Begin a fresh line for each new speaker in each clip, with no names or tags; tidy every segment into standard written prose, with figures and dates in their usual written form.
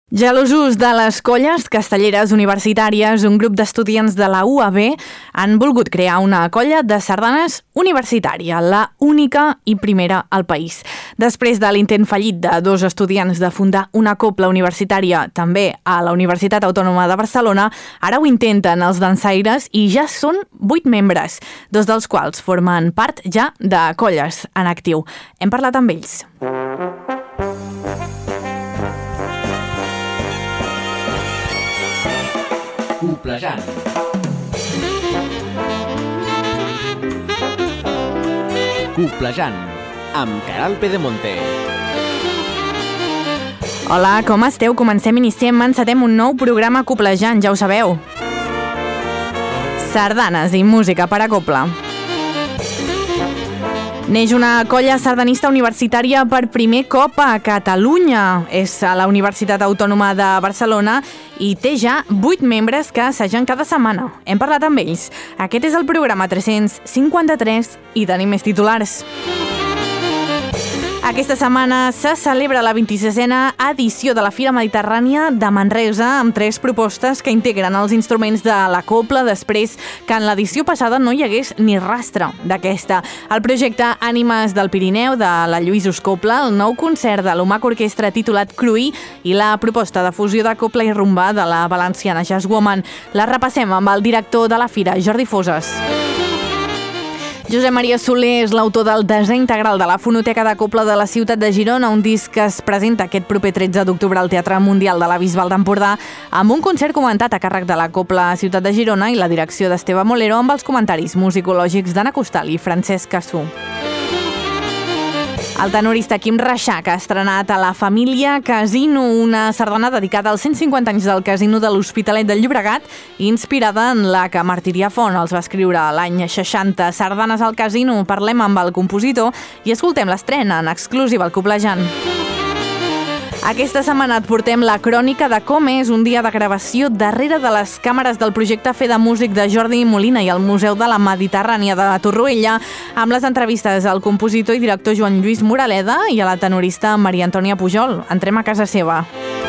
Gelosos de les colles castelleres universitàries, un grup d'estudiants de la UAB han volgut crear una colla de sardanes universitària, la única i primera al país. Després de l'intent fallit de dos estudiants de fundar una cobla universitària també a la Universitat Autònoma de Barcelona, ara ho intenten els dansaires i ja són 8 membres, 2 dels quals formen part ja de colles en actiu. Hem parlat amb ells.
Coplejant. Coplejant, amb Caral Pedemonte.
Hola, com esteu? Encetem un nou programa Coplejant, ja ho sabeu. Sardanes i música per a cobla. Neix una colla sardanista universitària per primer cop a Catalunya. És a la Universitat Autònoma de Barcelona i té ja 8 membres que assagen cada setmana. Hem parlat amb ells. Aquest és el programa 353 i tenim més titulars. Aquesta setmana se celebra la 26a edició de la Fira Mediterrània de Manresa amb 3 propostes que integren els instruments de la cobla després que en l'edició passada no hi hagués ni rastre d'aquesta. El projecte Ànimes del Pirineu de la Lluïsos Cobla, el nou concert de l'Humac Orquestra titulat Cruí i la proposta de fusió de cobla i rumba de la valenciana Jazz Woman. La repassem amb el director de la Fira, Jordi Foses. Josep Maria Soler és l'autor del desè integral de la Fonoteca de Cobla de la ciutat de Girona, un disc que es presenta aquest proper 13 d'octubre al Teatre Mundial de la Bisbal d'Empordà, amb un concert comentat a càrrec de la Cobla Ciutat de Girona i la direcció d'Esteve Molero amb els comentaris musicològics d'Anna Costal i Francesc Cassú. El tenorista Quim Reixac ha estrenat a La Família Casino, una sardana dedicada als 150 anys del Casino de l'Hospitalet del Llobregat, inspirada en la que Martirià Font els va escriure l'any 60. Sardanes al Casino, parlem amb el compositor i escoltem l'estrena en exclusiva al Coplejant. Aquesta setmana et portem la crònica de com és un dia de gravació darrere de les càmeres del projecte Fe de Músic de Jordi Molina i el Museu de la Mediterrània de Torroella, amb les entrevistes al compositor i director Joan Lluís Moraleda i a la tenorista Maria Antònia Pujol. Entrem a casa seva.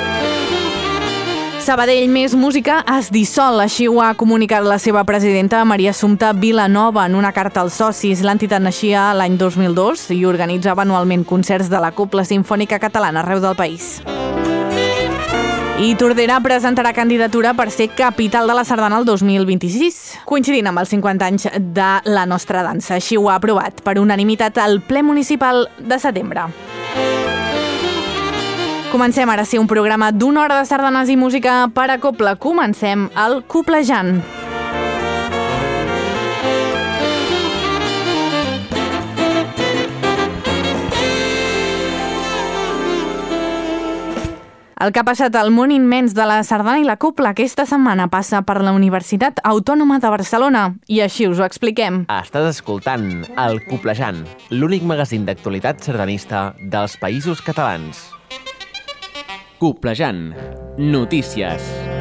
Sabadell Més Música es dissol, així ho ha comunicat la seva presidenta Maria Assumpta Vilanova en una carta als socis. L'entitat naixia l'any 2002 i organitzava anualment concerts de la Cobla Simfònica Catalana arreu del país. I Tordera presentarà candidatura per ser capital de la sardana el 2026, coincidint amb els 50 anys de la nostra dansa. Així ho ha aprovat per unanimitat al ple municipal de setembre. Comencem ara sí un programa d'una hora de sardanes i música per a cobla. Comencem el Coplejant. El que ha passat al món immens de la sardana i la cobla aquesta setmana passa per la Universitat Autònoma de Barcelona i així us ho expliquem.
Estàs escoltant el Coplejant, l'únic magazín d'actualitat sardanista dels Països Catalans. Coplejant. Notícies.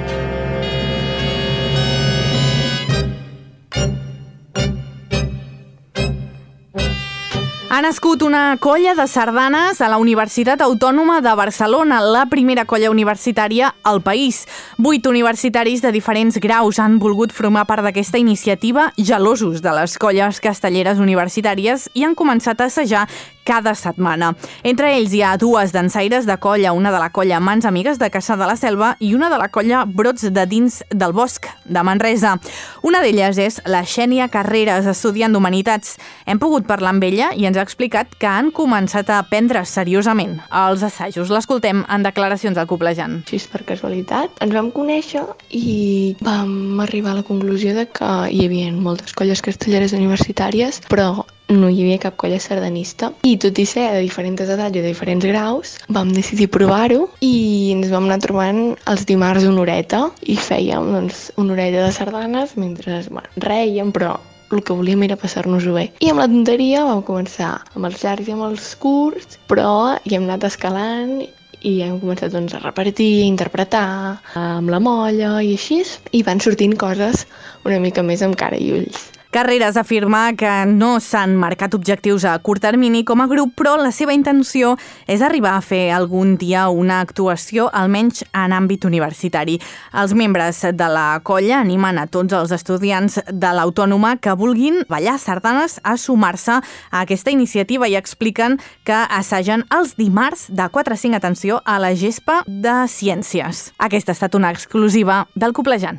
Ha nascut una colla de sardanes a la Universitat Autònoma de Barcelona, la primera colla universitària al país. 8 universitaris de diferents graus han volgut formar part d'aquesta iniciativa, gelosos de les colles castelleres universitàries, i han començat a assajar cada setmana. Entre ells hi ha 2 dansaires de colla, una de la colla Mans Amigues de Caçà de la Selva i una de la colla Brots de Dins del Bosc, de Manresa. Una d'elles és la Xènia Carreras, estudiant d'Humanitats. Hem pogut parlar amb ella i ens ha explicat que han començat a prendre seriosament els assajos. L'escoltem en declaracions al Coplejant.
Sí, per casualitat. Ens vam conèixer i vam arribar a la conclusió de que hi havia moltes colles castelleres universitàries, però no hi havia cap colla sardanista. I tot i ser de diferents edats i de diferents graus, vam decidir provar-ho i ens vam anar trobant els dimarts una horeta i fèiem una horeta de sardanes mentre rèiem, però el que volíem era passar-nos-ho bé. I amb la tonteria vam començar amb els llargs i amb els curts, però hi hem anat escalant i hem començat a repartir, a interpretar amb la molla i així, i van sortint coses una mica més amb cara i ulls.
Carreras afirma que no s'han marcat objectius a curt termini com a grup, però la seva intenció és arribar a fer algun dia una actuació, almenys en àmbit universitari. Els membres de la colla animen a tots els estudiants de l'Autònoma que vulguin ballar sardanes a sumar-se a aquesta iniciativa i expliquen que assagen els dimarts de 4 a 5, atenció, a la gespa de Ciències. Aquesta ha estat una exclusiva del Coplejant.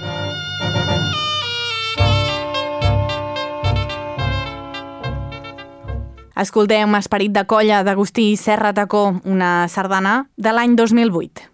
Escoltem Esperit de colla d'Agustí Serratacó, una sardana de l'any 2008.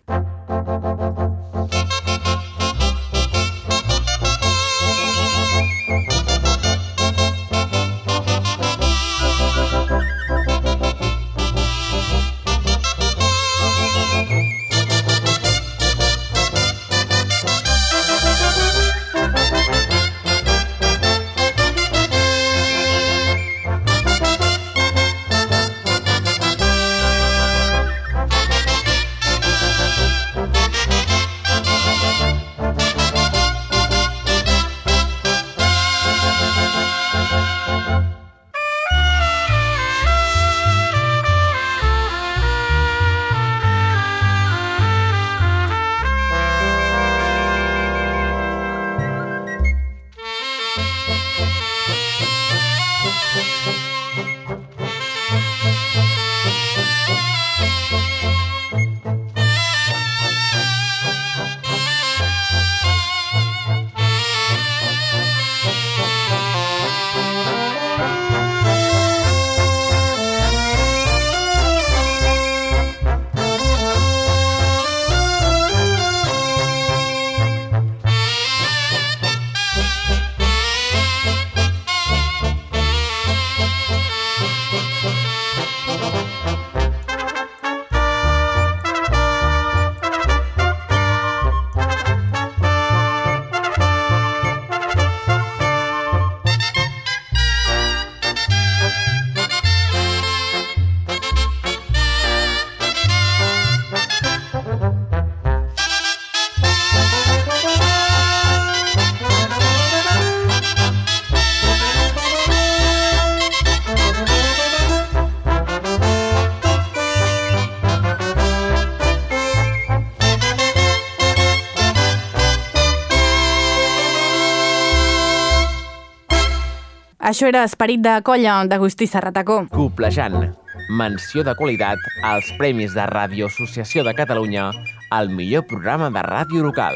Això era Esperit de colla d'Agustí Serratacó.
Coplejant. Menció de qualitat als Premis de Ràdio Associació de Catalunya al millor programa de ràdio local.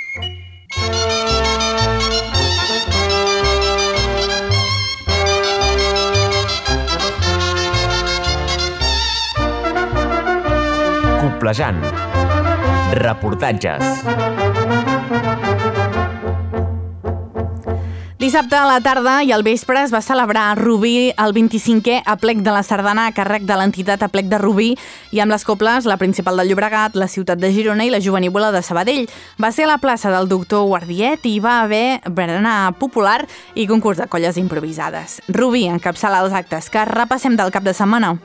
Coplejant. Reportatges.
Dissabte a la tarda i al vespre es va celebrar a Rubí el 25è aplec de la sardana a càrrec de l'entitat Aplec de Rubí i amb les coples la principal del Llobregat, la ciutat de Girona i la jovenívola de Sabadell. Va ser a la plaça del Doctor Guardiet i va haver berenar popular i concurs de colles improvisades. Rubí encapçala els actes que repassem del cap de setmana.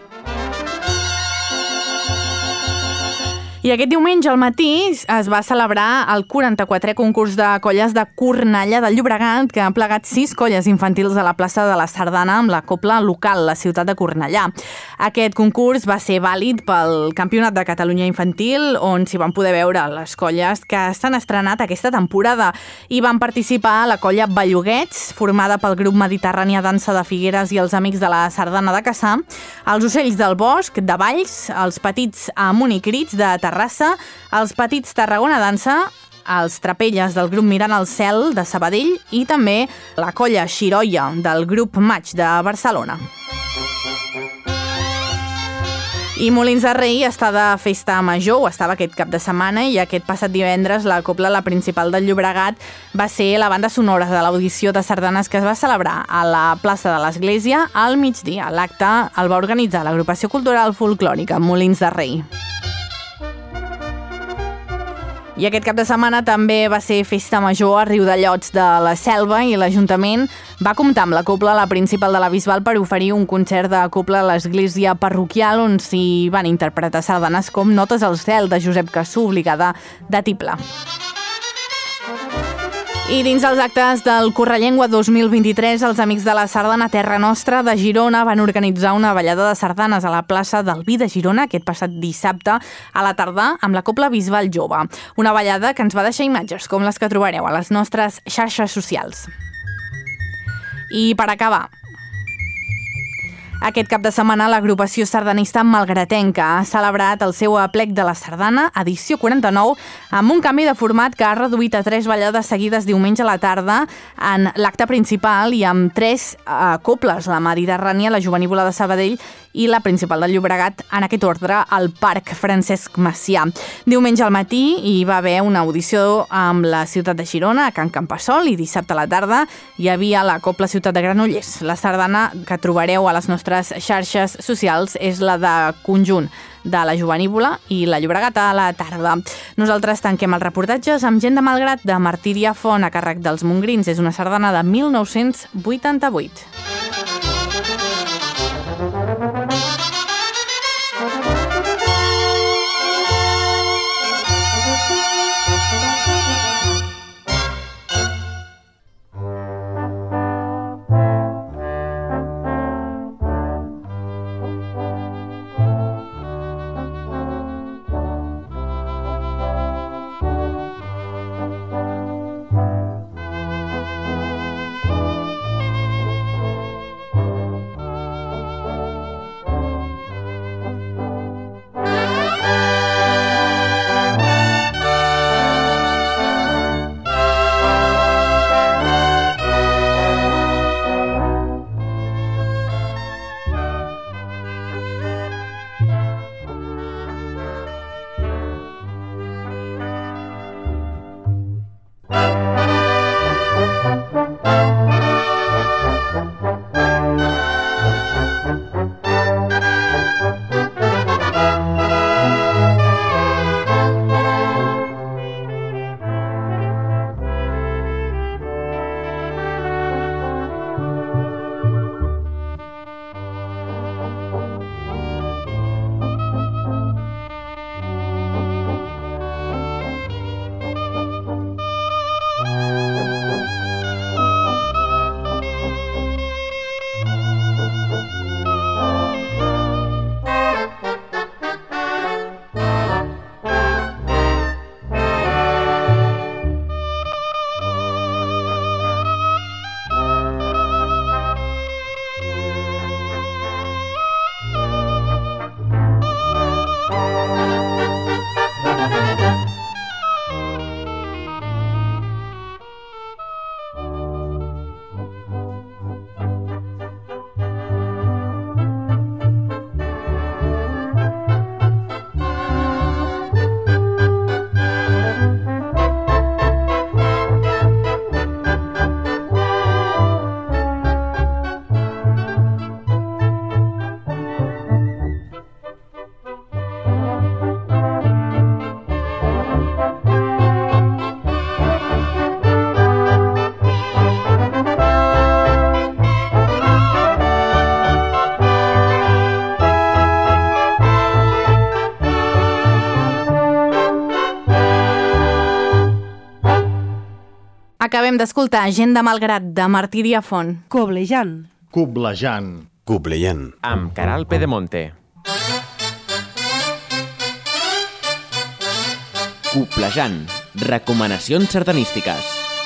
I aquest diumenge al matí es va celebrar el 44è concurs de colles de Cornellà del Llobregat, que ha plegat 6 colles infantils a la plaça de la Sardana amb la copla local, la ciutat de Cornellà. Aquest concurs va ser vàlid pel Campionat de Catalunya Infantil, on s'hi van poder veure les colles que s'han estrenat aquesta temporada. Hi van participar la colla Belluguets, formada pel grup Mediterrània Dansa de Figueres i els Amics de la Sardana de Cassà, els Ocells del Bosc, de Valls, els Petits Amunt i Crits, de Terrassa, els Petits Tarragona Dansa, els Trapelles del grup Mirant al Cel de Sabadell i també la colla Xiroia del grup Maig de Barcelona. I Molins de Rei està de festa major, ho estava aquest cap de setmana, i aquest passat divendres la copla, la principal del Llobregat, va ser la banda sonora de l'audició de sardanes que es va celebrar a la plaça de l'Església al migdia. L'acte el va organitzar l'agrupació cultural folclòrica Molins de Rei. I aquest cap de setmana també va ser festa major a Riudellots de la Selva i l'Ajuntament va comptar amb la copla, la principal de la Bisbal, per oferir un concert de copla a l'església parroquial on s'hi van interpretar sardanes com Notes al cel de Josep Cassú, obligada de tible. I dins els actes del Correllengua 2023, els Amics de la Sardana Terra Nostra de Girona van organitzar una ballada de sardanes a la plaça del Vi de Girona aquest passat dissabte a la tardà amb la Cobla Bisbal Jove. Una ballada que ens va deixar imatges com les que trobareu a les nostres xarxes socials. I per acabar, aquest cap de setmana l'agrupació sardanista malgratenca ha celebrat el seu aplec de la sardana, edició 49, amb un canvi de format que ha reduït a 3 ballades seguides diumenge a la tarda en l'acte principal i amb 3 cobles, la Mediterrània, la Jovenívola de Sabadell i la principal del Llobregat, en aquest ordre, al Parc Francesc Macià. Diumenge al matí hi va haver una audició amb la ciutat de Girona, a Can Campassol, i dissabte a la tarda hi havia la Cobla Ciutat de Granollers. La sardana que trobareu a les nostres xarxes socials és la de conjunt de la Jovenívola i la Llobregat a la tarda. Nosaltres tanquem els reportatges amb Gent de Malgrat de Martí Diafont a càrrec dels Mongrins. És una sardana de 1988. Acabem d'escoltar Gent de Malgrat de Martí Diafont.
Coblejant.
Coblejant.
Coblejant.
Amb Caral Pedemonte. Coblejant. Recomanacions sardanístiques.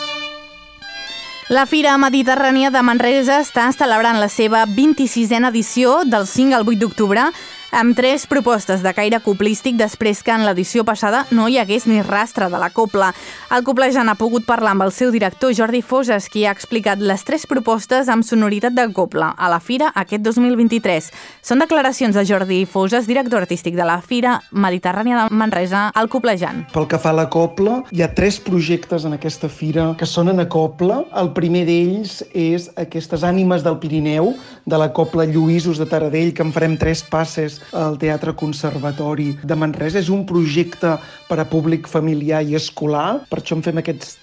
La Fira Mediterrània de Manresa està celebrant la seva 26a edició del 5 al 8 d'octubre amb 3 propostes de caire coplístic després que en l'edició passada no hi hagués ni rastre de la copla. El Coblejant ha pogut parlar amb el seu director Jordi Foses, qui ha explicat les 3 propostes amb sonoritat de copla a la Fira aquest 2023. Són declaracions de Jordi Foses, director artístic de la Fira Mediterrània de Manresa, al Coblejant.
Pel que fa a la copla, hi ha 3 projectes en aquesta fira que sonen a copla. El primer d'ells és aquestes ànimes del Pirineu, de la copla Lluïsos de Taradell, que en farem 3 passes és el Teatre Conservatori de Manresa. És un projecte per a públic familiar i escolar, per això en fem aquests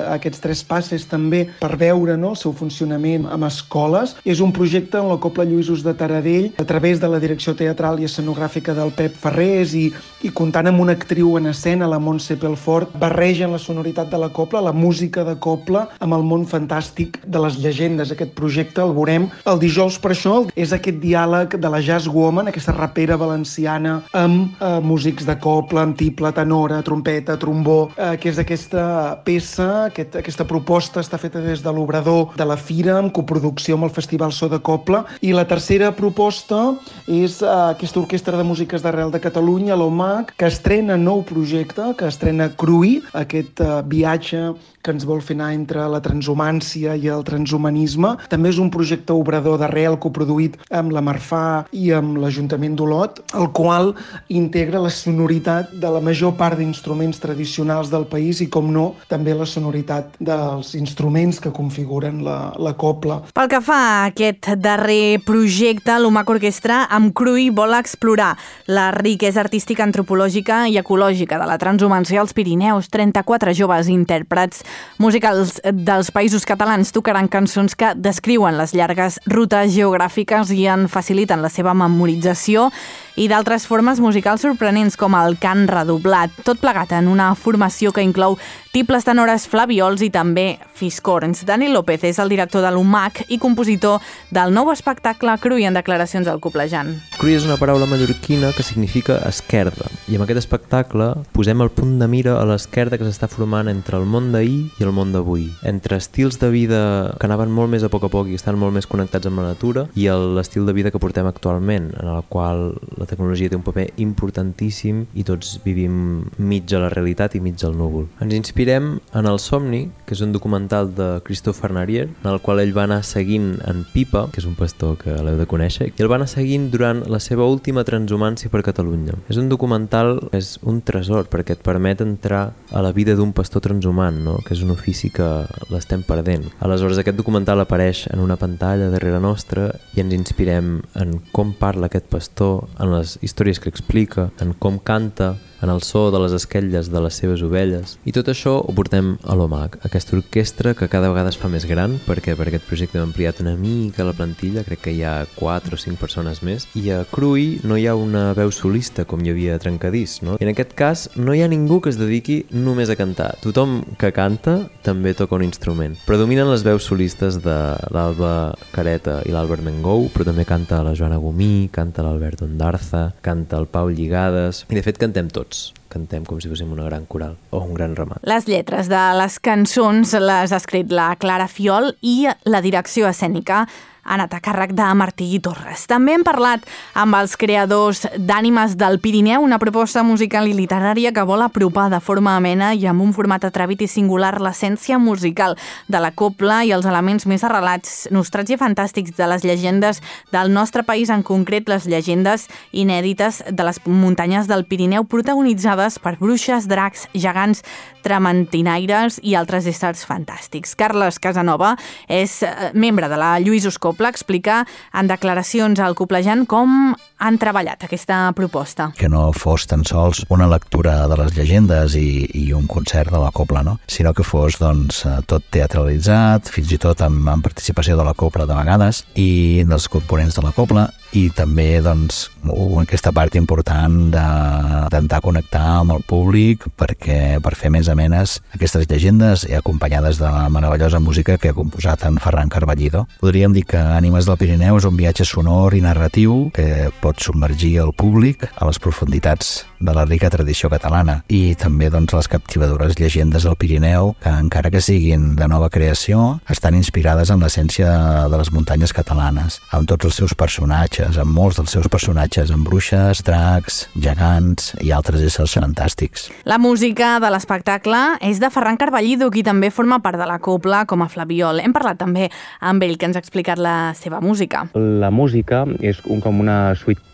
3 passes també per veure, no, el seu funcionament amb escoles. És un projecte on la Cobla Lluïsos de Taradell, a través de la direcció teatral i escenogràfica del Pep Ferrés i comptant amb una actriu en escena, la Montse Pelfort, barregen la sonoritat de la cobla, la música de cobla, amb el món fantàstic de les llegendes. Aquest projecte el veurem el dijous. Per això és aquest diàleg de la Jazz Woman, aquesta rapera valenciana, amb músics de cobla, amb tible, tenora, trompeta, trombó, que és aquesta peça. Aquesta proposta està feta des de l'Obrador de la Fira, en coproducció amb el Festival So de Cobla. I la tercera proposta és aquesta Orquestra de Músiques d'Arrel de Catalunya, l'OMAC, que estrena nou projecte, que estrena Cruï, aquest viatge que ens vol fer anar entre la transhumància i el transhumanisme. També és un projecte obrador d'Arrel coproduït amb la Marfà i amb l'Ajuntament d'Olot, el qual integra la sonoritat de la major part d'instruments tradicionals del país i, com no, també la sonoritat dels instruments que configuren la cobla.
Pel que fa a aquest darrer projecte, l'UMAC Orquestra amb Cruï vol explorar la riquesa artística, antropològica i ecològica de la transhumància als Pirineus. 34 joves intèrprets musicals dels països catalans tocaran cançons que descriuen les llargues rutes geogràfiques i en faciliten la seva memorització, i d'altres formes musicals sorprenents com el cant redoblat, tot plegat en una formació que inclou tibles, tenores, flaviols i també fiscorns. Dani López és el director de l'UMAC i compositor del nou espectacle Cruï, en declaracions al Coblejant.
Cruï és una paraula mallorquina que significa esquerda, i amb aquest espectacle posem el punt de mira a l'esquerda que s'està formant entre el món d'ahir i el món d'avui, entre estils de vida que anaven molt més a poc i estan molt més connectats amb la natura i l'estil de vida que portem actualment, en el qual la tecnologia té un paper importantíssim i tots vivim mig a la realitat i mig al núvol. Ens inspirem en El somni, que és un documental de Christopher Narier, en el qual ell va anar seguint en Pipa, que és un pastor que l'heu de conèixer, i el va anar seguint durant la seva última transhumància per Catalunya. És un documental, és un tresor, perquè et permet entrar a la vida d'un pastor transhumant, no? Que és un ofici que l'estem perdent. Aleshores, aquest documental apareix en una pantalla darrere nostra i ens inspirem en com parla aquest pastor, en les històries que explica, en com canta, en el so de les esquelles de les seves ovelles. I tot això ho portem a l'OMAC, aquesta orquestra que cada vegada es fa més gran, perquè per aquest projecte hem ampliat una mica la plantilla, crec que hi ha 4 o 5 persones més, i a Cruï no hi ha una veu solista com hi havia a Trencadís, no? I en aquest cas no hi ha ningú que es dediqui només a cantar. Tothom que canta també toca un instrument. Predominen les veus solistes de l'Alba Careta i l'Àlvaro Mengou, però també canta la Joana Gomí, canta l'Alberto Ondarza, canta el Pau Lligades, i de fet cantem tots. Cantem com si fóssim una gran coral o un gran ramat.
Les lletres de les cançons les ha escrit la Clara Fiol i la direcció escènica ha anat a càrrec de Martí Torres. També hem parlat amb els creadors d'Ànimes del Pirineu, una proposta musical i literària que vol apropar de forma amena i amb un format atrevit i singular l'essència musical de la cobla i els elements més arrelats, nostrats i fantàstics de les llegendes del nostre país, en concret les llegendes inèdites de les muntanyes del Pirineu, protagonitzades per bruixes, dracs, gegants, tramantinaires i altres éssers fantàstics. Carles Casanova és membre de la Lluïsos Cobla, explica en declaracions al Coblejant com han treballat aquesta proposta.
Que no fos tan sols una lectura de les llegendes i un concert de la cobla, no? Sinó que fos doncs, tot teatralitzat, fins i tot amb participació de la cobla de vegades i dels components de la cobla, i també doncs, aquesta part important d'intentar connectar amb el públic per fer més amenes aquestes llegendes i acompanyades de la meravellosa música que ha composat en Ferran Carballido. Podríem dir que Ànimes del Pirineu és un viatge sonor i narratiu que pot submergir el públic a les profunditats de la rica tradició catalana i també doncs, les captivadores llegendes del Pirineu que, encara que siguin de nova creació, estan inspirades en l'essència de les muntanyes catalanes, amb tots els seus personatges, amb molts dels seus personatges, amb bruixes, dracs, gegants i altres éssers fantàstics.
La música de l'espectacle és de Ferran Carballido, qui també forma part de la cobla com a flabiol. Hem parlat també amb ell, que ens ha explicat la seva música.
La música és com una suite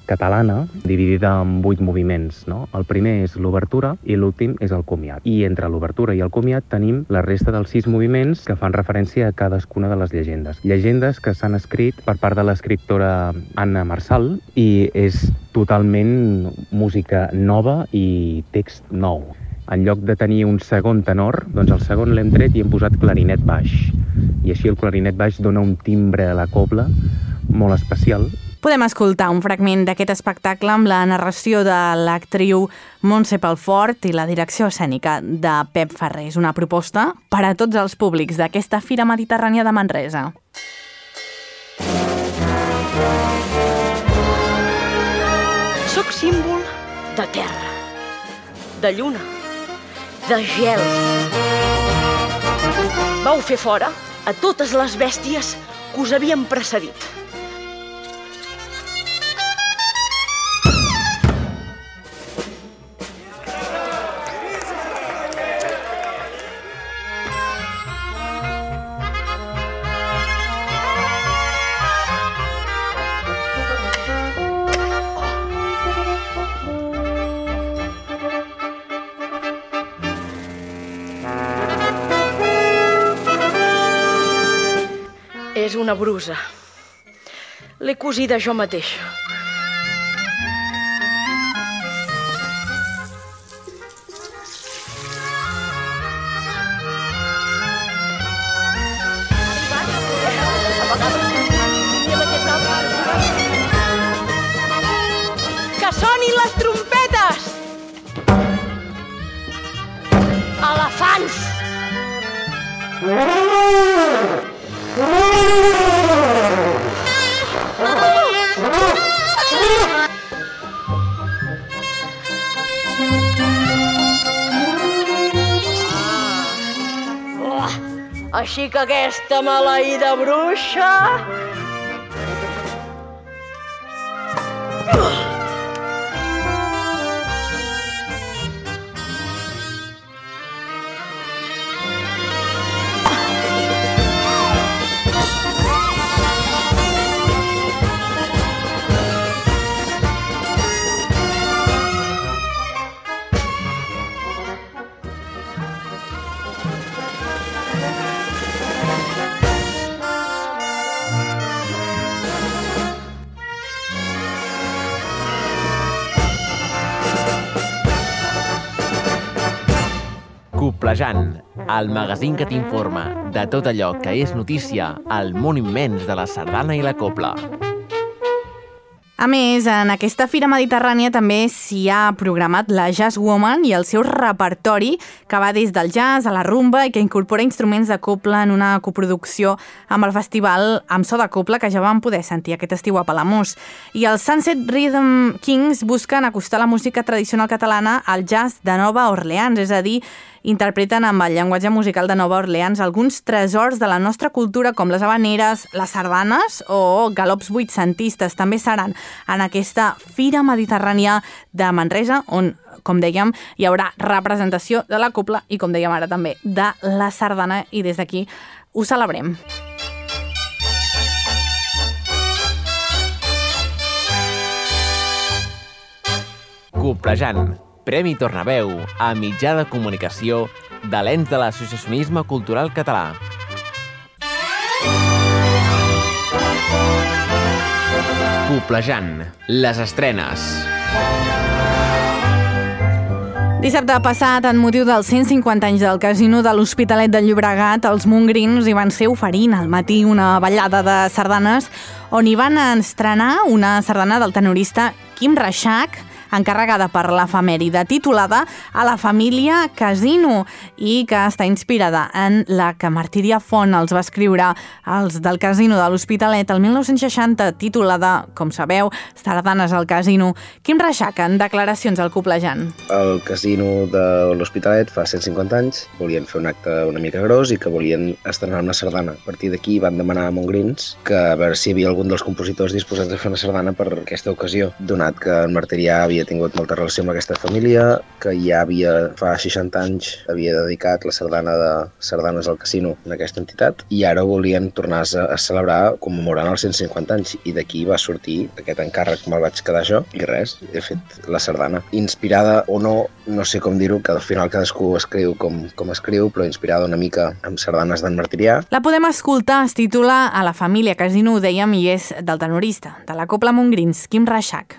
catalana dividida en 8 moviments, no? El primer és l'obertura i l'últim és el comiat. I entre l'obertura i el comiat tenim la resta dels 6 moviments que fan referència a cadascuna de les llegendes. Llegendes que s'han escrit per part de l'escriptora Anna Marsal i és totalment música nova i text nou. En lloc de tenir un segon tenor, doncs el segon l'hem tret i hem posat clarinet baix. I així el clarinet baix dona un timbre a la cobla molt especial.
Podem escoltar un fragment d'aquest espectacle amb la narració de l'actriu Montse Pelfort i la direcció escènica de Pep Ferrer. És una proposta per a tots els públics d'aquesta Fira Mediterrània de Manresa.
Soc símbol de terra, de lluna, de gel. Vau fer fora a totes les bèsties que us havien precedit. És una brusa. L'he cosida jo mateix. Que sonin les trompetes! Elefants! Així que aquesta maleïda bruixa...
Coplejant, el magazín que t'informa de tot allò que és notícia al món immens de la sardana i la copla.
A més, en aquesta Fira Mediterrània també s'hi ha programat la Jazz Woman i el seu repertori, que va des del jazz a la rumba i que incorpora instruments de copla en una coproducció amb el festival amb so de copla que ja vam poder sentir aquest estiu a Palamós. I els Sunset Rhythm Kings busquen acostar la música tradicional catalana al jazz de Nova Orleans, és a dir, interpreten amb el llenguatge musical de Nova Orleans alguns tresors de la nostra cultura com les habaneres, les sardanes o galops vuitcentistes. També seran en aquesta Fira Mediterrània de Manresa, on, com dèiem, hi haurà representació de la copla i, com dèiem ara també, de la sardana, i des d'aquí ho celebrem.
Coplejant, Premi Tornaveu a mitjà de comunicació de l'ens de l'associacionisme cultural català. Coplejant, les estrenes.
Dissabte passat, en motiu dels 150 anys del Casino de l'Hospitalet de Llobregat, els mongrins hi van ser oferint al matí una ballada de sardanes on hi van estrenar una sardana del tenorista Quim Reixac, encarregada per l'efemèride titulada A la família Casino i que està inspirada en la que Martí Diafont els va escriure als del Casino de l'Hospitalet el 1960, titulada, com sabeu, Sardanes al Casino. Quim Reixac, en declaracions al Coplejant.
El Casino de l'Hospitalet fa 150 anys volien fer un acte una mica gros i que volien estrenar una sardana. A partir d'aquí van demanar a Mongrins que a veure si hi havia algun dels compositors disposats a fer una sardana per aquesta ocasió, donat que en Martirià havia havia tingut molta relació amb aquesta família, que ja fa 60 anys, havia dedicat la sardana de Sardanes al Casino en aquesta entitat, i ara volien tornar a celebrar commemorant els 150 anys, i d'aquí va sortir aquest encàrrec, me'l vaig quedar jo, i res, he fet la sardana. Inspirada o no, no sé com dir-ho, que al final cadascú escriu com escriu, però inspirada una mica amb sardanes d'en Martirià.
La podem escoltar, es titula A la família Casino, ho dèiem, i és del tenorista, de la Cobla Montgrins, Quim Reixac.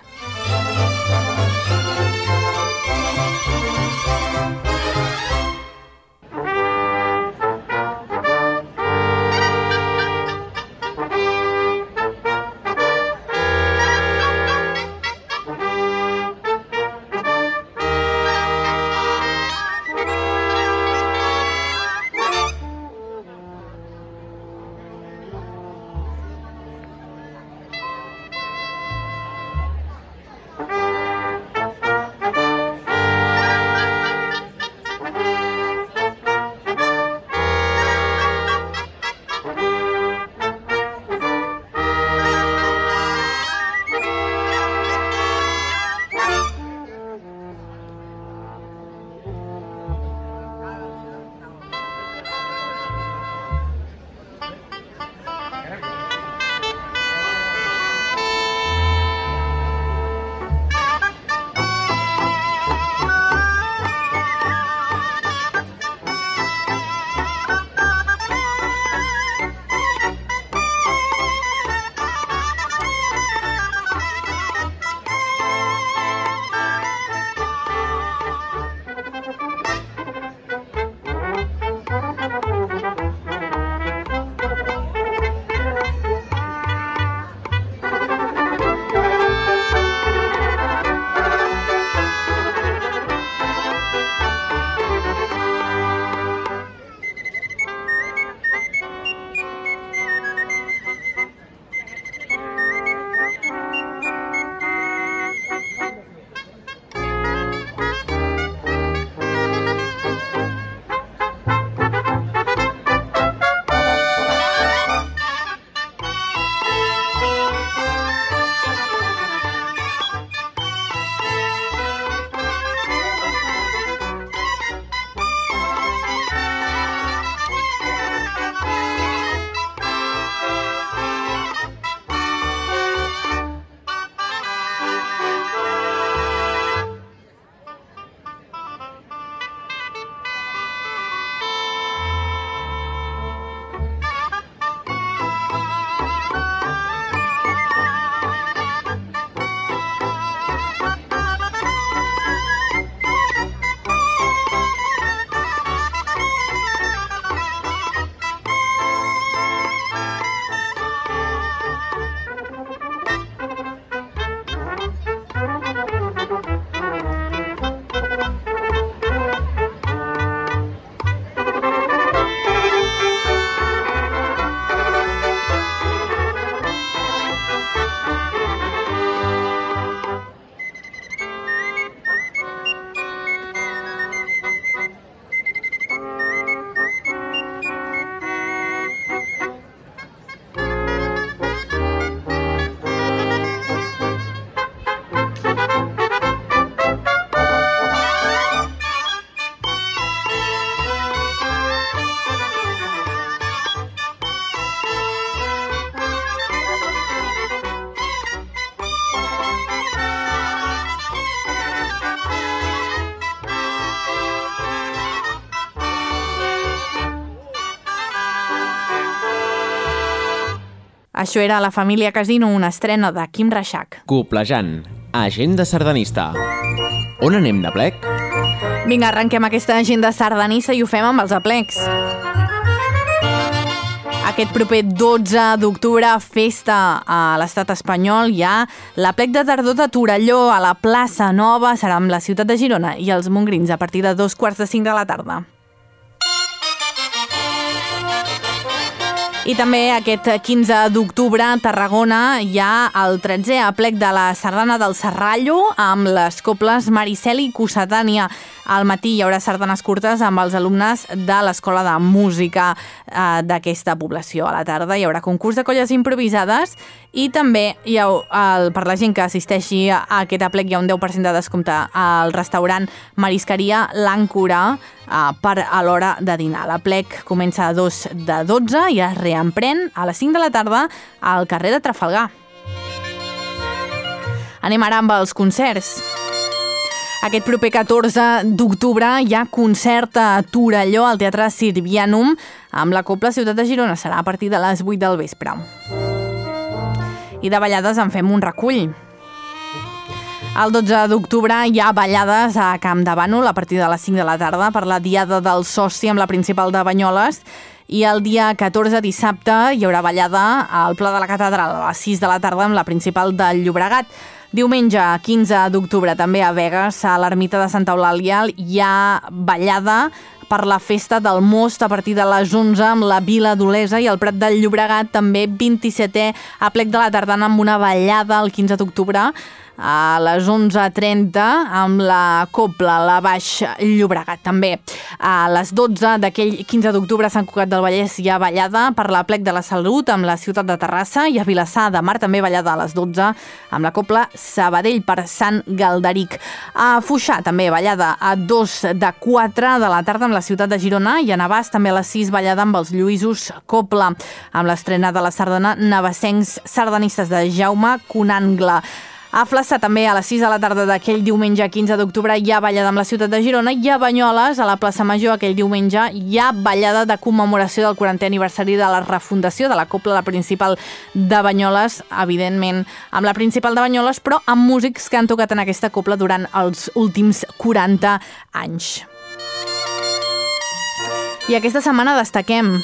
Això era La família Casino, una estrena de Quim Reixac.
Coplejant, agenda sardanista. On anem de plec?
Vinga, arrenquem aquesta agenda sardanista i ho fem amb els aplecs. Aquest proper 12 d'octubre, festa a l'estat espanyol, hi ha l'aplec de tardor de Torelló a la plaça Nova, serà amb la ciutat de Girona i els Montgrins a partir de 2:45 de la tarda. I també aquest 15 d'octubre a Tarragona hi ha el 13è aplec de la Sardana del Serrallo amb les cobles Maricel i Cossetània. Al matí hi haurà sardanes curtes amb els alumnes de l'Escola de Música d'aquesta població. A la tarda hi haurà concurs de colles improvisades i també per la gent que assisteixi a aquest aplec hi ha un 10% de descompte al restaurant Marisqueria L'Àncora a l'hora de dinar. L'aplec comença a 2:12 i es reemprèn a les 5 de la tarda al carrer de Trafalgar. Anem ara amb els concerts. Aquest proper 14 d'octubre hi ha concert a Torelló al Teatre Sirvianum amb la Cobla Ciutat de Girona. Serà a partir de les 8 del vespre. I de ballades en fem un recull. El 12 d'octubre hi ha ballades a Campdevànol a partir de les 5 de la tarda per la Diada del Soci amb la Principal de Banyoles. I el dia 14, dissabte, hi haurà ballada al Pla de la Catedral a les 6 de la tarda amb la Principal del Llobregat. Diumenge, 15 d'octubre, també a Begues, a l'Ermita de Santa Eulàlia, hi ha ballada per la Festa del Most a partir de les 11 amb la Vila d'Olesa i el Prat del Llobregat, també 27è aplec de la tardana amb una ballada el 15 d'octubre a les 11:30 amb la Cobla, la Baix Llobregat. També a les 12 d'aquell 15 d'octubre a Sant Cugat del Vallès hi ha ballada per l'Aplec de la Salut amb la Ciutat de Terrassa i a Vilassar de Mar també ballada a les 12 amb la Cobla Sabadell per Sant Galderic. A Foixà també ballada a 2:04 de la tarda amb la Ciutat de Girona i a Navàs també a les 6 ballada amb els Lluïsos Cobla amb l'estrena de la sardana Navassencs Sardanistes de Jaume Conangla. A Flaçà també a les 6 de la tarda d'aquell diumenge 15 d'octubre hi ha ballada amb la Ciutat de Girona i a Banyoles, a la plaça Major, aquell diumenge hi ha ballada de commemoració del 40è aniversari de la refundació de la Cobla, la Principal de Banyoles, evidentment amb la Principal de Banyoles, però amb músics que han tocat en aquesta cobla durant els últims 40 anys. I aquesta setmana destaquem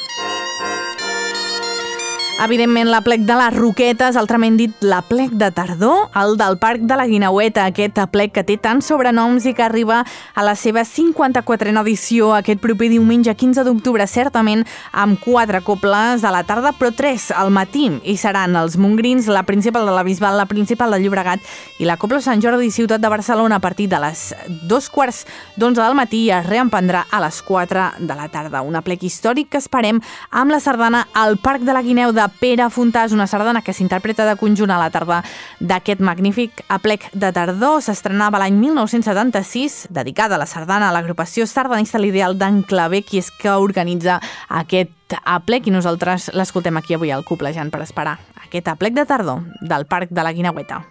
evidentment l'Aplec de les Roquetes, altrament dit l'Aplec de Tardor, el del Parc de la Guineueta, aquest aplec que té tants sobrenoms i que arriba a la seva 54a edició aquest proper diumenge 15 d'octubre, certament amb 4 cobles a la tarda, però 3 al matí, i seran els Mongrins, la Principal de la Bisbal, la Principal de Llobregat i la Cobla Sant Jordi Ciutat de Barcelona a partir de les 2:15 del matí i es reemprendrà a les 4 de la tarda. Un aplec històric que esperem amb la sardana al Parc de la Guineu de Pere Fontàs, una sardana que s'interpreta de conjunt a la tarda d'aquest magnífic aplec de tardor. S'estrenava l'any 1976, dedicada a la sardana a l'agrupació sardanista L'Ideal d'en Clavé, qui és que organitza aquest aplec, i nosaltres l'escoltem aquí avui al Coblejant per esperar aquest aplec de tardor del Parc de la Guineueta.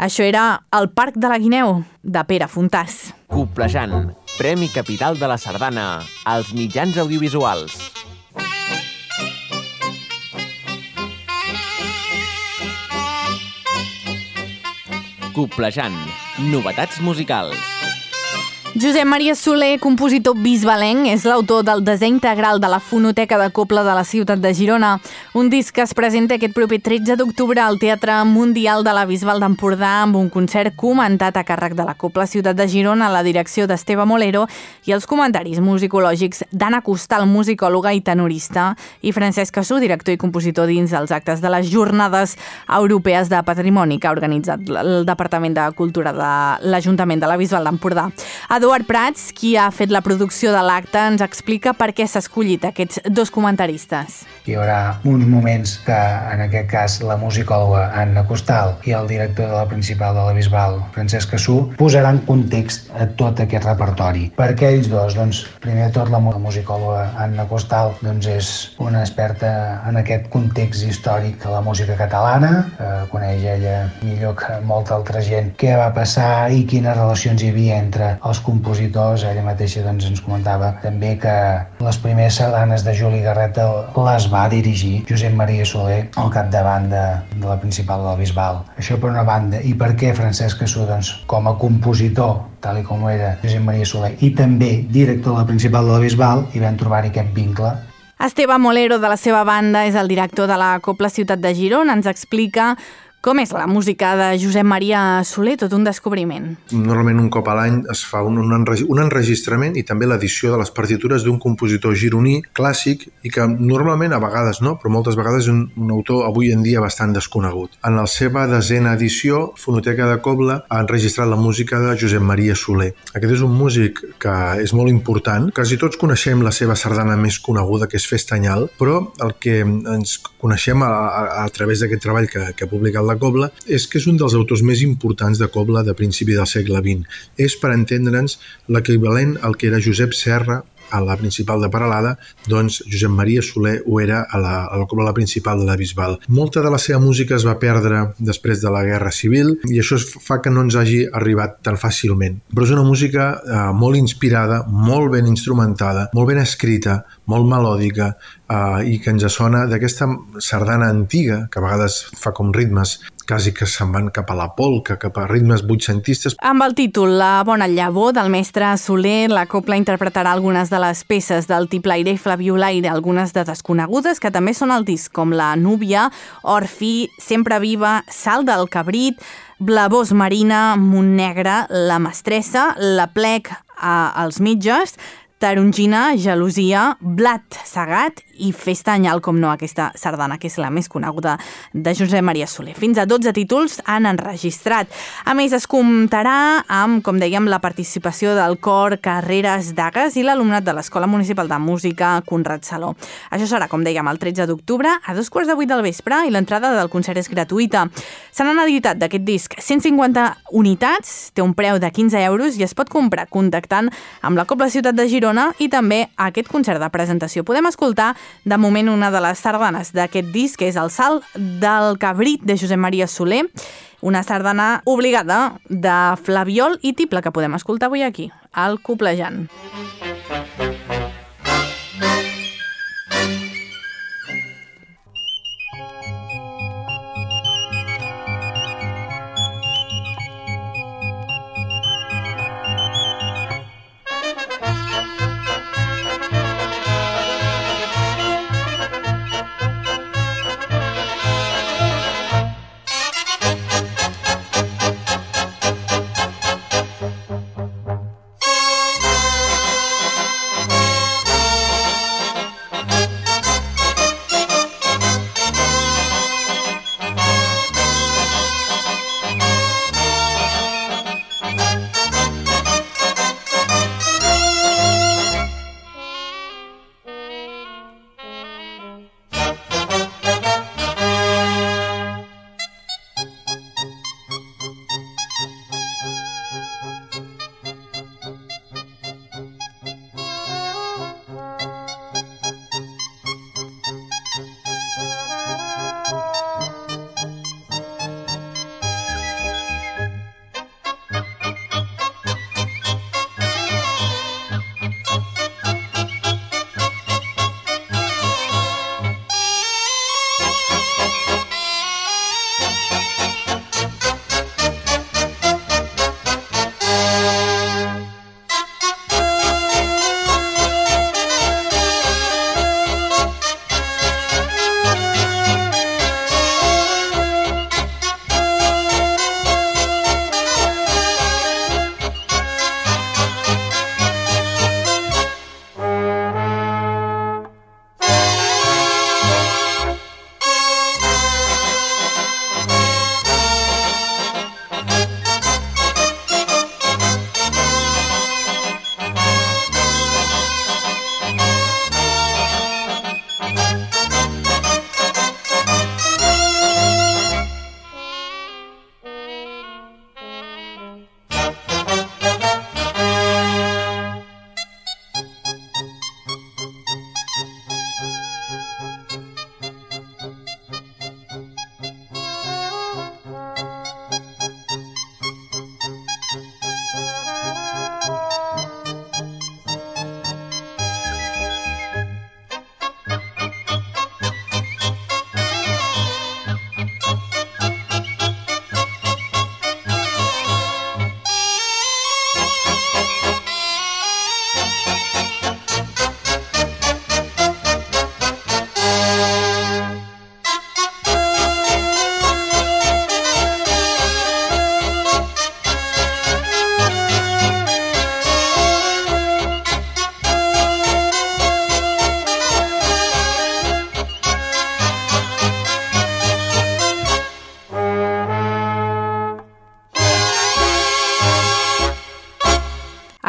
Això era El Parc de la Guineu, de Pere Fontàs.
Coplejant, Premi Capital de la Sardana als mitjans audiovisuals. Coplejant, novetats musicals.
Josep Maria Soler, compositor bisbalenc, és l'autor del desè integral de la Fonoteca de Cobla de la ciutat de Girona, un disc que es presenta aquest proper 13 d'octubre al Teatre Mundial de la Bisbal d'Empordà amb un concert comentat a càrrec de la Cobla Ciutat de Girona, la direcció d'Esteve Molero i els comentaris musicològics d'Anna Costal, musicòloga i tenorista, i Francesc Cassú, director i compositor dins els actes de les Jornades Europees de Patrimoni que ha organitzat el Departament de Cultura de l'Ajuntament de la Bisbal d'Empordà. Eduard Prats, qui ha fet la producció de l'acte, ens explica per què s'ha escollit aquests dos comentaristes.
Hi haurà uns moments que, en aquest cas, la musicòloga Anna Costal i el director de la principal de la Bisbal, Francesc Cassú, posaran context a tot aquest repertori. Per què ells dos? Doncs, primer de tot, la musicòloga Anna Costal és una experta en aquest context històric de la música catalana, coneix ella millor que molta altra gent què va passar i quines relacions hi havia entre els compositors. Ella mateixa ens comentava també que les primeres sardanes de Juli Garreta les va dirigir Josep Maria Soler al capdavant de la principal de la Bisbal. Això per una banda. I per què Francesc Cassú? Com a compositor, tal com era Josep Maria Soler, i també director de la principal de la Bisbal, hi vam trobar-hi aquest vincle.
Esteve Molero, de la seva banda, és el director de la Cobla Ciutat de Girona. Ens explica com és la música de Josep Maria Soler, tot un descobriment.
Normalment un cop a l'any es fa un enregistrament i també l'edició de les partitures d'un compositor gironí clàssic i que normalment, a vegades no, però moltes vegades és un autor avui en dia bastant desconegut. En la seva desena edició, Fonoteca de Cobla ha enregistrat la música de Josep Maria Soler. Aquest és un músic que és molt important. Quasi tots coneixem la seva sardana més coneguda, que és Festanyal, però el que ens coneixem a través d'aquest treball que ha publicat la Cobla és que és un dels autors més importants de Cobla de principi del segle XX. És, per entendre'ns, l'equivalent al que era Josep Serra a la principal de Peralada, doncs Josep Maria Soler ho era a la Cobla principal de la Bisbal. Molta de la seva música es va perdre després de la Guerra Civil i això fa que no ens hagi arribat tan fàcilment. Però és una música molt inspirada, molt ben instrumentada, molt ben escrita, molt melòdica i que ens sona d'aquesta sardana antiga, que a vegades fa com ritmes quasi que se'n van cap a la polca, cap a ritmes vuitcentistes.
Amb el títol La bona llavor del mestre Soler, la Cobla interpretarà algunes de les peces del tiplaire i flabiolaire, algunes de desconegudes que també són al disc, com La núvia, Orfi, Sempre viva, Sal del cabrit, Blavós marina, Montnegre, La mestressa, La plec als mitges, Tarongina, Gelosia, Blat segat i Festanyal, com no, aquesta sardana, que és la més coneguda de Josep Maria Soler. Fins a 12 títols han enregistrat. A més, es comptarà amb, com dèiem, la participació del cor Carreres d'Agues i l'alumnat de l'Escola Municipal de Música Conrad Saló. Això serà, com dèiem, el 13 d'octubre a 2:15 del vespre i l'entrada del concert és gratuïta. Se n'han editat d'aquest disc 150 unitats, té un preu de 15 euros i es pot comprar contactant amb la Cobla Ciutat de Girona i també a aquest concert de presentació. Podem escoltar de moment una de les sardanes d'aquest disc, que és el Salt del cabrit de Josep Maria Soler, una sardana obligada de flabiol i tiple que podem escoltar avui aquí, al Coplejant.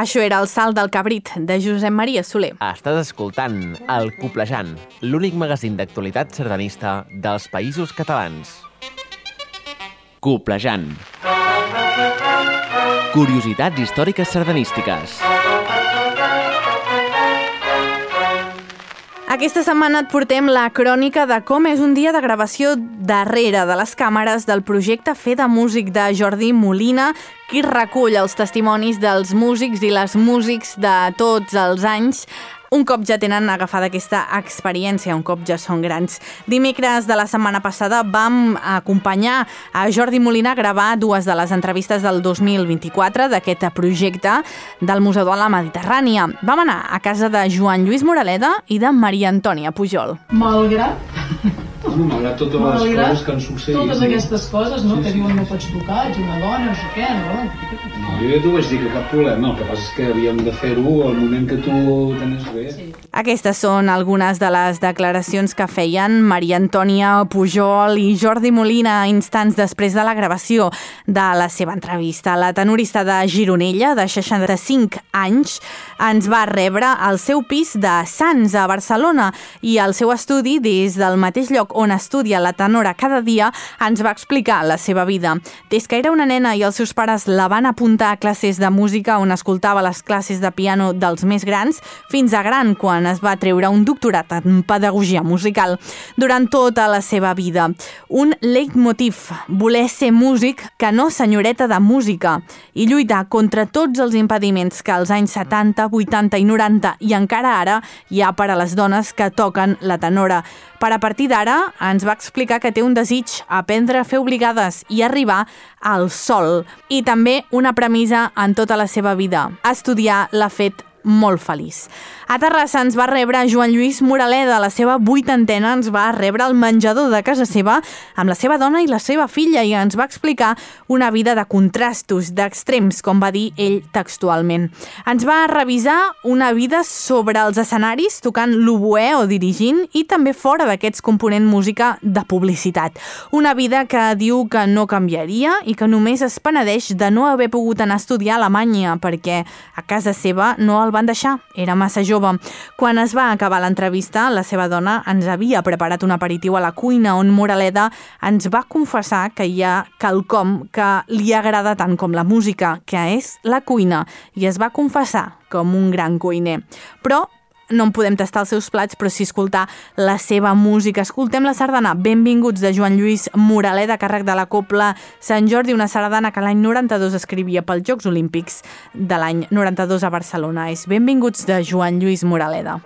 Això era El salt del cabrit, de Josep Maria Soler.
Estàs escoltant El Coplejant, l'únic magazín d'actualitat sardanista dels Països Catalans. Coplejant. Curiositats històriques sardanístiques.
Aquesta setmana et portem la crònica de com és un dia de gravació darrere de les càmeres del projecte Fer de Músic de Jordi Molina, qui recull els testimonis dels músics i les músics de tots els anys un cop ja tenen agafada aquesta experiència, un cop ja són grans. Dimecres de la setmana passada vam acompanyar a Jordi Molina a gravar dues de les entrevistes del 2024 d'aquest projecte del Museu de la Mediterrània. Vam anar a casa de Joan Lluís Moraleda i de Maria Antònia Pujol.
Malgrat
totes les coses que han succeït.
Totes aquestes coses, no? Que diuen no pots tocar, ets una dona, no sé què, no?
No, jo ja t'ho vaig dir que cap problema. El que passa és que havíem de fer-ho al moment que tu tenies bé.
Sí.
Aquestes són algunes de les declaracions que feien Maria Antònia Pujol i Jordi Molina instants després de la gravació de la seva entrevista. La tenorista de Gironella, de 65 anys, ens va rebre al seu pis de Sants, a Barcelona, i al seu estudi, des del mateix lloc on estudia la tenora cada dia, ens va explicar la seva vida. Des que era una nena i els seus pares la van apuntar a classes de música on escoltava les classes de piano dels més grans, fins a gran, quan es va treure un doctorat en pedagogia musical. Durant tota la seva vida, un leitmotiv, voler ser músic que no senyoreta de música, i lluitar contra tots els impediments que als anys 70, 80 i 90 i encara ara hi ha per a les dones que toquen la tenora. Per a partir d'ara ens va explicar que té un desig: aprendre a fer obligades i arribar al sol. I també una premissa en tota la seva vida: estudiar l'ha fet molt feliç. A Terrassa ens va rebre Joan Lluís Moraleda. La seva 80ena ens va rebre al menjador de casa seva amb la seva dona i la seva filla i ens va explicar una vida de contrastos, d'extrems, com va dir ell textualment. Ens va revisar una vida sobre els escenaris, tocant l'oboè o dirigint, i també fora d'aquests component música de publicitat. Una vida que diu que no canviaria i que només es penedeix de no haver pogut anar a estudiar a Alemanya perquè a casa seva no el van deixar, era massa jove. Quan es va acabar l'entrevista, la seva dona ens havia preparat un aperitiu a la cuina on Moraleda ens va confessar que hi ha quelcom que li agrada tant com la música, que és la cuina, i es va confessar com un gran cuiner. Però no en podem tastar els seus plats, però sí escoltar la seva música. Escoltem la sardana Benvinguts, de Joan Lluís Moraleda, a càrrec de la Cobla Sant Jordi, una sardana que l'any 92 escrivia pels Jocs Olímpics de l'any 92 a Barcelona. És Benvinguts, de Joan Lluís Moraleda.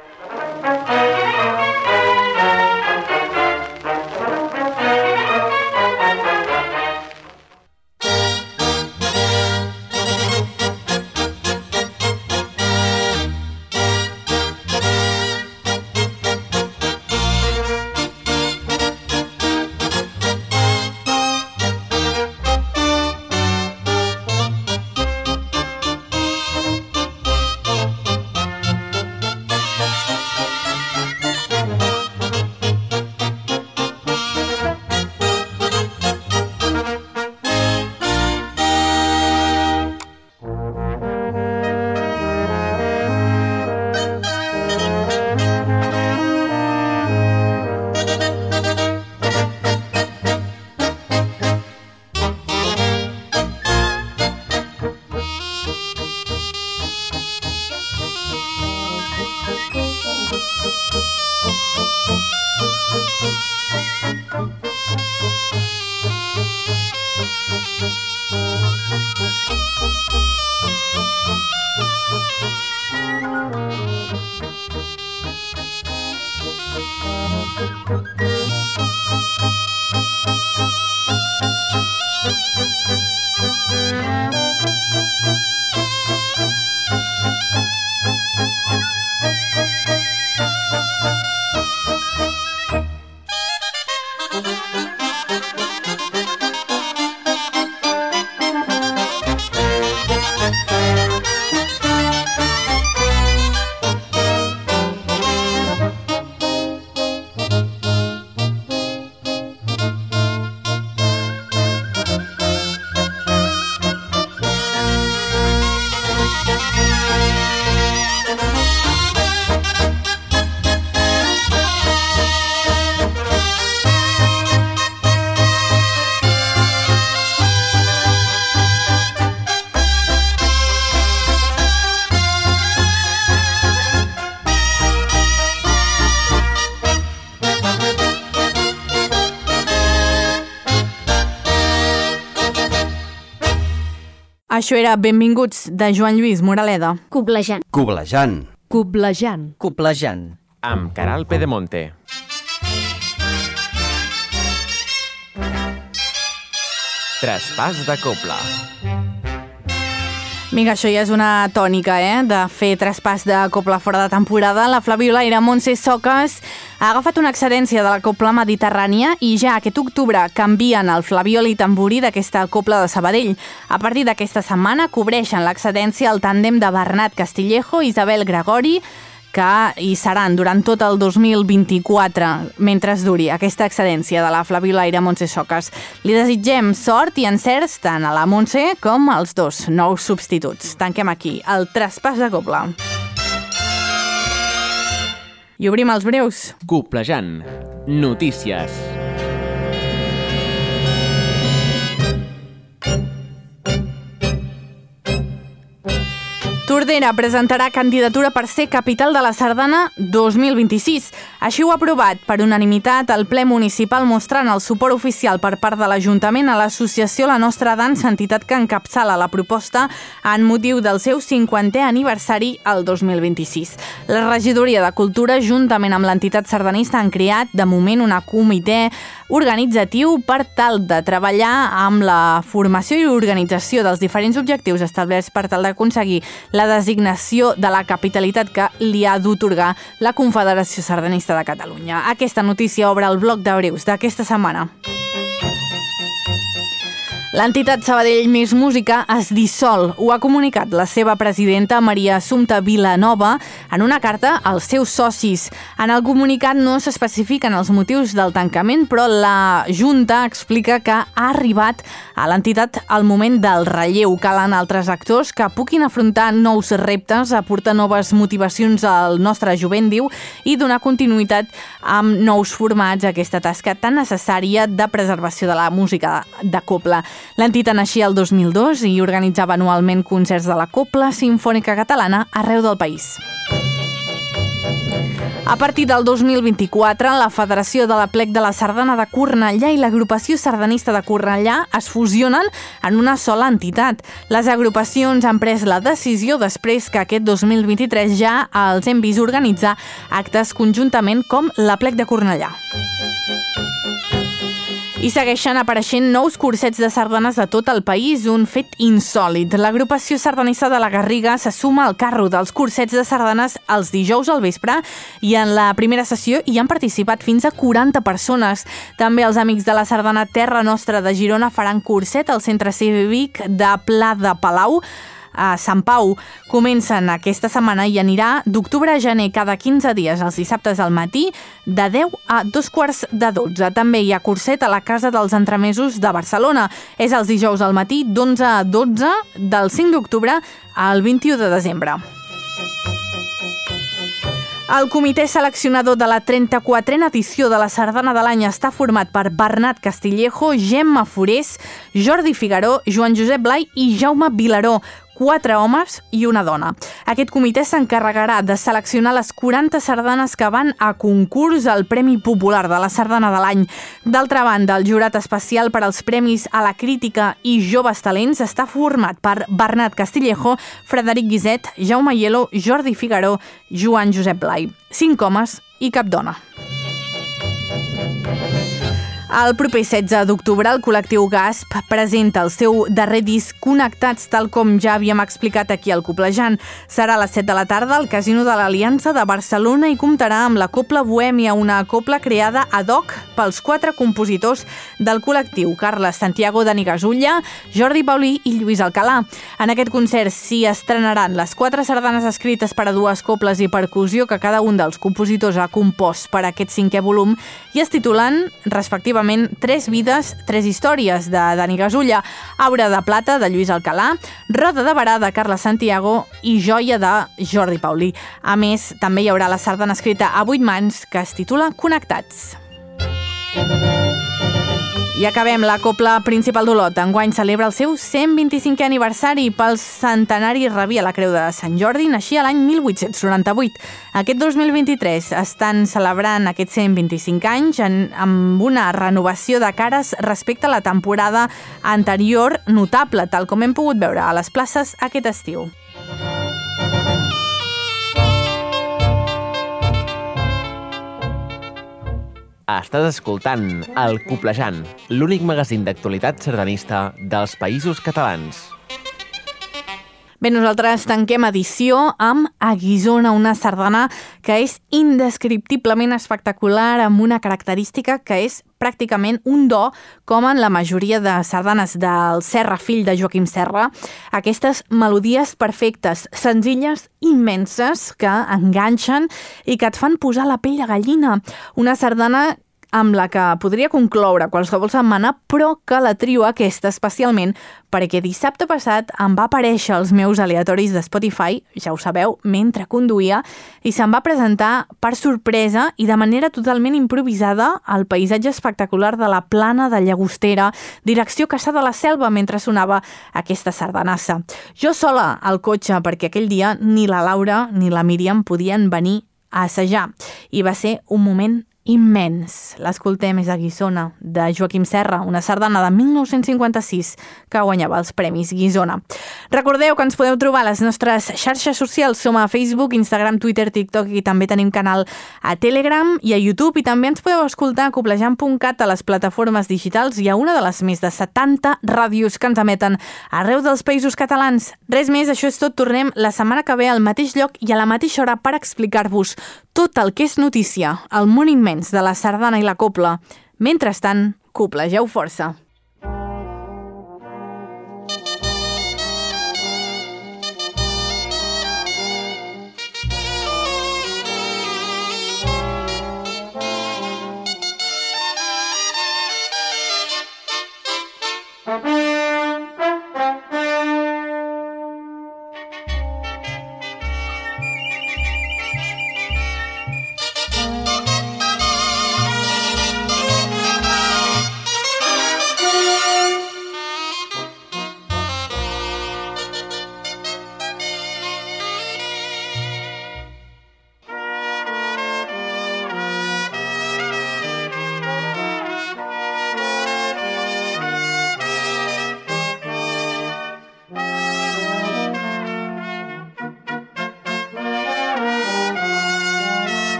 Això era Benvinguts, de Joan Lluís Moraleda.
Coblejant.
Coblejant.
Coblejant.
Coblejant.
Amb Caral Pedemonte. Traspàs de copla.
Vinga, això ja és una tònica, de fer traspàs de copla fora de temporada. La Flabiolaire Montse Socas ha agafat una excedència de la copla mediterrània i ja aquest octubre canvien el flabiol i tambori d'aquesta copla de Sabadell. A partir d'aquesta setmana cobreixen l'excedència el tàndem de Bernat Castillejo i Isabel Gregori, que hi seran durant tot el 2024, mentre es duri aquesta excedència de la Flabiolaire Montse Socas. Li desitgem sort i encerts tant a la Montse com als dos nous substituts. Tanquem aquí el traspàs de copla. I obrim els breus.
Coblejant. Notícies.
Tordera presentarà candidatura per ser capital de la Sardana 2026. Així ho ha aprovat per unanimitat el ple municipal, mostrant el suport oficial per part de l'Ajuntament a l'associació La Nostra Dansa, entitat que encapçala la proposta en motiu del seu 50è aniversari el 2026. La regidoria de Cultura, juntament amb l'entitat sardanista, han creat de moment un comitè organitzatiu per tal de treballar amb la formació i l'organització dels diferents objectius establerts per tal d'aconseguir la designació de la capitalitat que li ha d'otorgar la Confederació Sardanista de Catalunya. Aquesta notícia obre el bloc de breus d'aquesta setmana. L'entitat Sabadell Més Música es dissol. Ho ha comunicat la seva presidenta Maria Assumpta Vilanova en una carta als seus socis. En el comunicat no s'especifiquen els motius del tancament, però la Junta explica que ha arribat a l'entitat el moment del relleu. Calen altres actors que puguin afrontar nous reptes, aportar noves motivacions al nostre jovent, diu, i donar continuïtat amb nous formats a aquesta tasca tan necessària de preservació de la música de copla. L'entitat naixia el 2002 i organitzava anualment concerts de la copla simfònica catalana arreu del país. A partir del 2024, la Federació de l'Aplec de la Sardana de Cornellà i l'Agrupació Sardanista de Cornellà es fusionen en una sola entitat. Les agrupacions han pres la decisió després que aquest 2023 ja els hem vist organitzar actes conjuntament com l'Aplec de Cornellà. I segueixen apareixent nous cursets de sardanes de tot el país, un fet insòlit. L'agrupació sardanista de la Garriga se suma al carro dels cursets de sardanes els dijous al vespre i en la primera sessió hi han participat fins a 40 persones. També els amics de la sardana Terra Nostra de Girona faran curset al centre cívic de Pla de Palau, a Sant Pau. Comencen aquesta setmana i anirà d'octubre a gener cada 15 dies, els dissabtes al matí, de 10 a 2:45. També hi ha curset a la Casa dels Entremesos de Barcelona. És els dijous al matí d'11 a 12, del 5 d'octubre al 21 de desembre. El comitè seleccionador de la 34a edició de la Sardana de l'any està format per Bernat Castillejo, Gemma Forés, Jordi Figaró, Joan Josep Blai i Jaume Vilaró, 4 homes i una dona. Aquest comitè s'encarregarà de seleccionar les 40 sardanes que van a concurs al Premi Popular de la Sardana de l'any. D'altra banda, el jurat especial per als Premis a la Crítica i Joves Talents està format per Bernat Castillejo, Frederic Guiset, Jaume Hielo, Jordi Figaró, Joan Josep Blai. 5 homes i cap dona. El proper 16 d'octubre, el col·lectiu GASP presenta el seu darrer disc Connectats, tal com ja havíem explicat aquí al Coblejant. Serà a les 7 de la tarda al Casino de l'Aliança de Barcelona i comptarà amb la Copla Bohèmia, una copla creada ad hoc pels 4 compositors del col·lectiu, Carles Santiago de Nigasulla, Jordi Paulí i Lluís Alcalà. En aquest concert s'hi estrenaran les 4 sardanes escrites per a 2 coples i percussió que cada un dels compositors ha compost per a aquest 5è volum i es titulen, respectivament, 3 vides, 3 històries de Dani Gasulla, Aura de Plata de Lluís Alcalà, Roda de Barà de Carles Santiago i Joia de Jordi Paulí. A més, també hi haurà la sardana escrita a 8 mans que es titula Connectats. I acabem. La Cobla Principal d'Olot enguany celebra el seu 125è aniversari. Pel centenari rebia la Creu de Sant Jordi, naixia l'any 1898. Aquest 2023 estan celebrant aquests 125 anys amb una renovació de cares respecte a la temporada anterior notable, tal com hem pogut veure a les places aquest estiu.
Estàs escoltant El Coplejant, l'únic magazín d'actualitat sardanista dels Països Catalans.
Bé, nosaltres tanquem edició amb A Guissona, una sardana que és indescriptiblement espectacular, amb una característica que és pràcticament un do, com en la majoria de sardanes del Serra, fill de Joaquim Serra. Aquestes melodies perfectes, senzilles, immenses, que enganxen i que et fan posar la pell de gallina. Una sardana amb la que podria concloure qualsevol setmana, però que la trio aquesta especialment perquè dissabte passat em va aparèixer als meus aleatoris de Spotify, ja ho sabeu, mentre conduïa, i se'm va presentar per sorpresa i de manera totalment improvisada el paisatge espectacular de la plana de Llagostera, direcció Cassà de la Selva, mentre sonava aquesta sardanassa. Jo sola al cotxe, perquè aquell dia ni la Laura ni la Míriam podien venir a assajar, i va ser un moment immens. L'escoltem, és A Guissona, de Joaquim Serra, una sardana de 1956 que guanyava els Premis Guissona. Recordeu que ens podeu trobar a les nostres xarxes socials. Som a Facebook, Instagram, Twitter, TikTok, i també tenim canal a Telegram i a YouTube, i també ens podeu escoltar a coplejant.cat, a les plataformes digitals i a una de les més de 70 ràdios que ens emeten arreu dels Països Catalans. Res més, això és tot. Tornem la setmana que ve al mateix lloc i a la mateixa hora per explicar-vos tot el que és notícia al món immens de la sardana i la cobla. Mentrestant, coplegeu força.